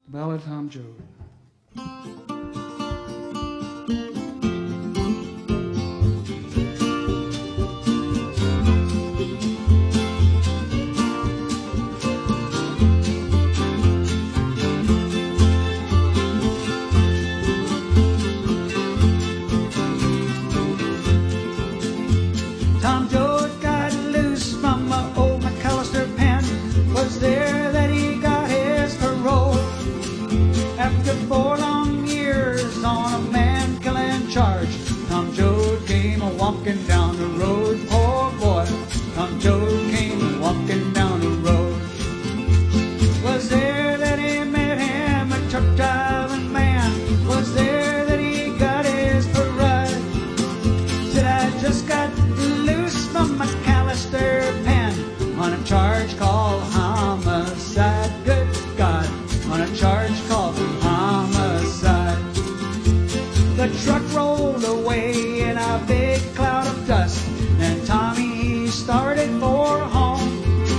Ballad of Tom Joad. Tom Joad got loose from a old McAllister pen. Was there that he got his parole. After 4 long years on a man-killing charge, Tom Joad came a-walking down the road. Poor boy, Tom Joad came a-walking down the road. Was there that he met him, a truck-driving man? Was there that he got his parade? Said I just got loose from McAllister pen on a charge called homicide. Good God, on a charge called homicide. The truck rolled away in a big cloud of dust, and Tommy, he started for home.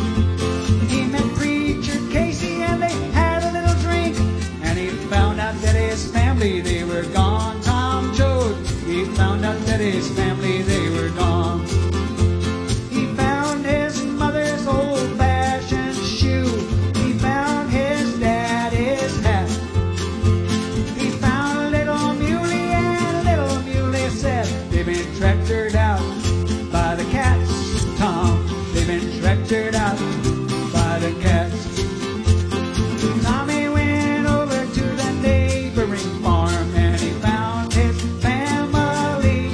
He met Preacher Casey and they had a little drink, and he found out that his family, they were gone. Tom Joad, he found out that his family, they were gone. He found his mother's old-fashioned shoe. He found his daddy's hat. He found a little muley, and little muley said, they've been tractored out by the cats, Tom. They've been tractored out by the cats. Tommy went over to the neighboring farm, and he found his family.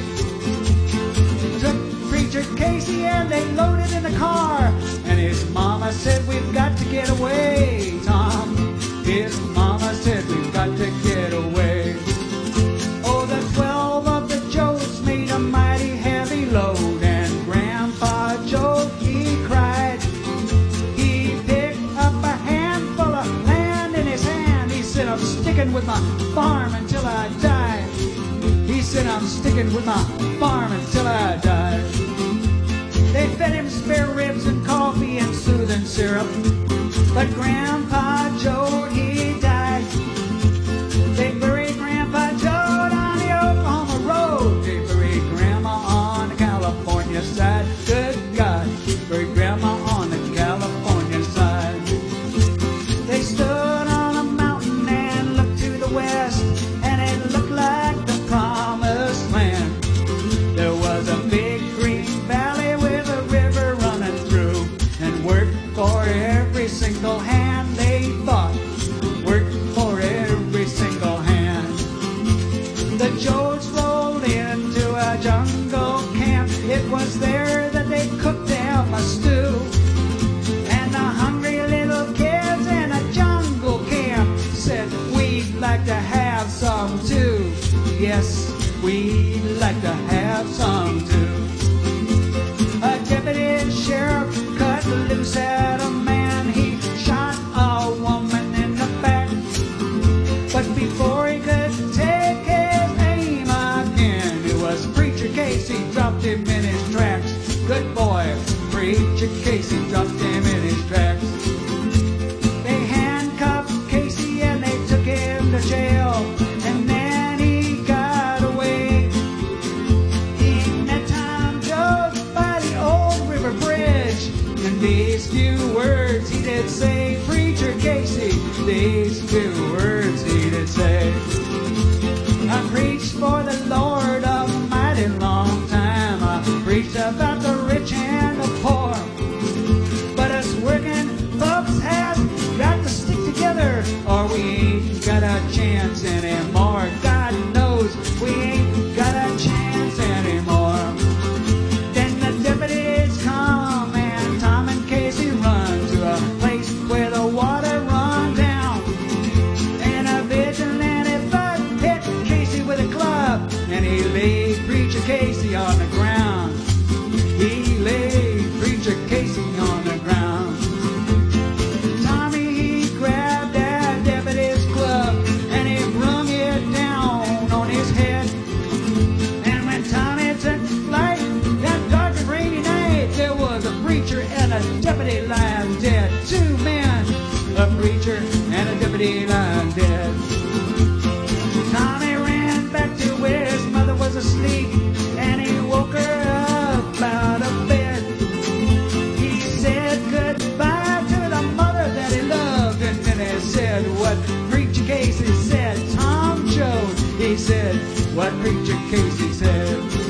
Took Preacher Casey and they loaded in the car, and his mama said, we've got to get away, Tom. His mama said, we've got to get away. Oh, the 12 of the Joads made a mighty heavy load, and Grandpa Joad, he cried. He picked up a handful of land in his hand. He said, I'm sticking with my farm until I die. He said, I'm sticking with my farm until I die. They fed him spare ribs and coffee and soothing syrup, but Grandpa Joad, he died. They buried Grandpa Joad on the Oklahoma road. They buried Grandma on the California side. Good God, buried Grandma on the California side. They stood on a mountain and looked to the west, and it looked like the promised land. There was a big green valley with a river running through, and work for every single hand, they thought. Work for every single hand. The Joads rolled into a jungle camp. It was there that they cooked them a stew. And the hungry little kids in a jungle camp said, we'd like to have some too. Yes, we'd like to have some too. A deputy sheriff cut loose at a man. He shot a woman in the back, but before he could take his aim again, it was Preacher Casey dropped him in his tracks. Good boy, Preacher Casey dropped him in his tracks. They handcuffed Casey and they took him to jail, and then he got away. He met Tom Joad by the old river bridge, and these few words he did say. Preacher Casey, these few words he did say. I preached for the Lord a mighty long time. I preached about the rich and the poor, but us working folks has got to stick together, or we ain't got a chance anymore. God knows we ain't got a chance anymore. Then the deputies come and Tom and Casey run to a place where the water run down, and a vigilante bud hit Casey with a club, and he laid Preacher Casey on the ground. He laid Preacher Casey on the ground. Tommy, he grabbed that deputy's club and he brung it down on his head. And when Tommy took flight that dark and rainy night, there was a preacher and a deputy lying dead. 2 men, a preacher and a deputy lying lying dead. Tommy ran back to where his mother was asleep, and he woke her up out of bed. He said goodbye to the mother that he loved, and then he said what Preacher Casey said. Tom Jones, he said what Preacher Casey said.